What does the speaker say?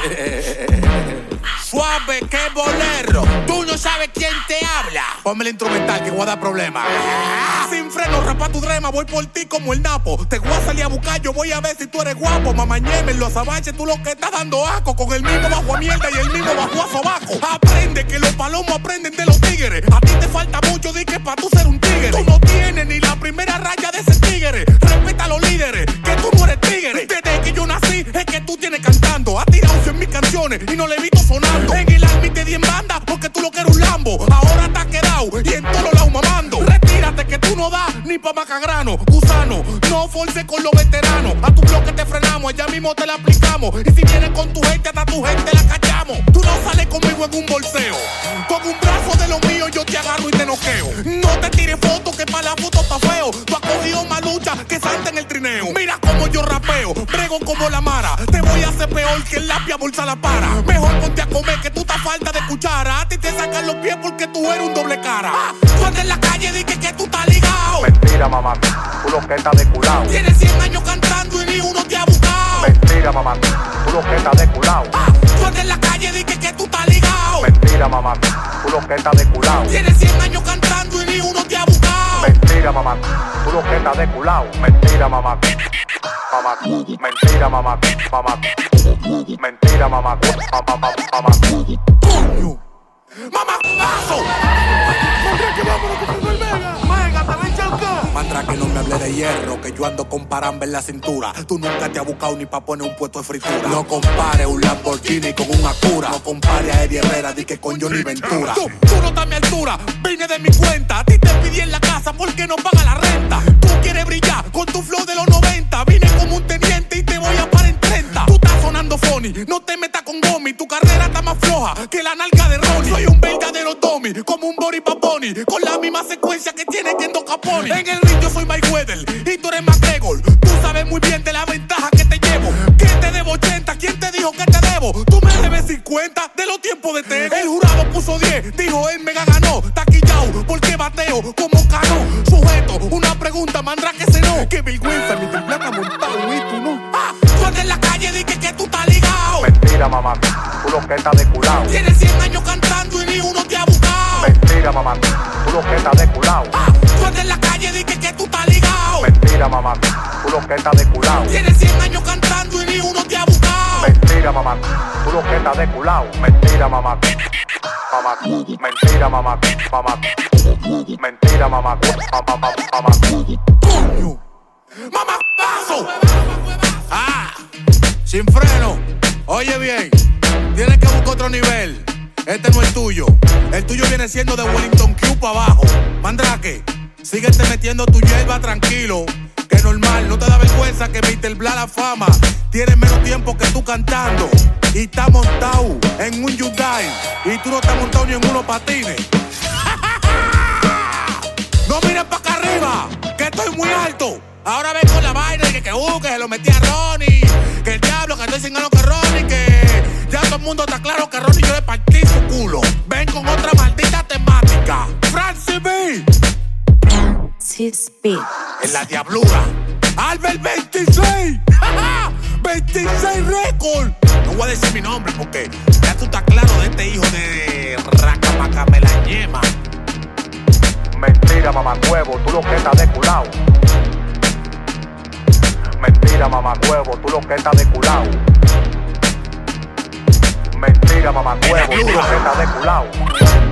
Suave que bolero, tú no sabes quién te habla. Ponme el instrumental que voy a dar problemas. Sin freno, rapa tu drema, voy por ti como el Napo. Te voy a salir a buscar, yo voy a ver si tú eres guapo. Mamañeme en los avances, tú lo que estás dando asco. Con el mismo bajo a mierda y el mismo bajo a sobaco. Aprende que los palomos aprenden de los tigres. A ti te falta mucho, di que pa' tú ser un tigre. Tú no tienes ni la primera raya de ese tigre. Respeta a los líderes, que tú no eres tigre. Desde que yo nací, es que tú tienes cantando. Has tirado 100.000 canciones y no le he visto sonando. En el army te di en banda porque tú lo que eres un Lambo. Ahora te has quedado y en todos lados mamando. Retírate que tú no das ni pa' macagrano. Gusano, no force con los veteranos. A tu bloque te frenamos, allá mismo te la aplicamos. Y si vienes con tu gente, hasta tu gente la cachamos. Tú no sales conmigo en un bolseo. Con un brazo de lo mío yo te agarro y te noqueo. No te tires fotos que pa' la foto está feo. Tú has cogido más lucha que Santa en el trineo. Mira como yo rapeo, brego como la Mara. Te voy a hacer peor que el lápiz bolsa la para. Mejor ponte a comer que tú estás falta de cuchara. A ti te sacan los pies porque tú eres un doble cara. Tú andas en la calle y que tú estás ligado. Mentira, mamá, tú lo que estás de culao. Tienes 100 años cantando y ni uno te ha buscado. Mentira, mamá, tú lo que estás de culao. Tú andas en la calle y que tú estás ligado. Mentira, mamá, tú lo que estás de culao. Tienes 100 años cantando y ni uno te ha buscado. Mentira, mamá, tú lo que estás de culao. Mentira, mamá. Mamá, mentira, mamá, mamá. Mentira, mamá, mamá. Coño. Mamá, paso. Mandrake, vámonos con el Mega. Mega, te ven acá. Mandrake, no me hable de hierro, que yo ando con paramba en la cintura. Tú nunca te has buscado ni pa' poner un puesto de fritura. No compares un Lamborghini con un Acura. No compares a Eddie Herrera, di que con Johnny Ventura. Tú no estás a mi altura, vine de mi cuenta. A ti te pedí en la casa porque no paga la renta. Tú quieres brillar con tu flow de los 90. Vine como un teniente y te voy a parar en 30. Tú estás sonando funny, no te metas con Gomi. Tu carrera está más floja que la nalga de Ronnie. Soy un verdadero Tommy, como un Bori Paponi, con la misma secuencia que tiene Kendo Caponi. En el ring yo soy Mayweather y tú eres McGregor. Tú sabes muy bien de la ventaja que te llevo. Que te debo 80, ¿quién te dijo que te debo? Tú me debes 50 de los tiempos de Tego. El jurado puso 10, dijo el Mega ganó. Taquillao, porque bateo como Cano. Sujeto, una pregunta, Mandrake se no. Qué vergüenza, mi templaca montado y tú no. Tú andas en la calle, di que tú estás ligado. Mentira, mamá, tú lo que estás de culao. Tienes 100 años cantando y ni uno te ha buscado. Mentira, mamá, tú lo que estás de culao. Tú andas en la calle, di que tú estás ligado. Mentira, mamá, tú lo que estás de culao. Tienes 100 años cantando y ni uno te ha buscado. Mentira, mamá, tú lo que estás de culao. Mentira, mamá. Mamá, mentira, mamá, mamá. Mentira, mamá, mamá. Coño. Mamá, paso. Sin freno. Oye bien, tienes que buscar otro nivel. Este no es el tuyo. El tuyo viene siendo de Wellington Q para abajo. Mandrake, síguete metiendo tu hierba tranquilo. Que normal, no te da vergüenza que Mr. Bla la fama tiene menos tiempo que tú cantando. Y está montado en un Hyundai. Y tú no estás montado ni en unos patines. No mires pa' acá arriba, que estoy muy alto. Ahora ven con la vaina de que se lo metí a Ronnie. Que el diablo, que estoy sin ganas que Ronnie. Que ya todo el mundo está claro que Ronnie yo le partí su culo. Ven con otra maldita temática. Francis B. En la diablura. Albert 26. 26 récord. No voy a decir mi nombre porque ya tú estás claro de este hijo de Racamacamelañema. Mentira, mamá huevo, tú lo que estás de culao. Mentira, mamá huevo, tú lo que estás de culao. Mentira, mamá huevo, tú lo que estás de culao.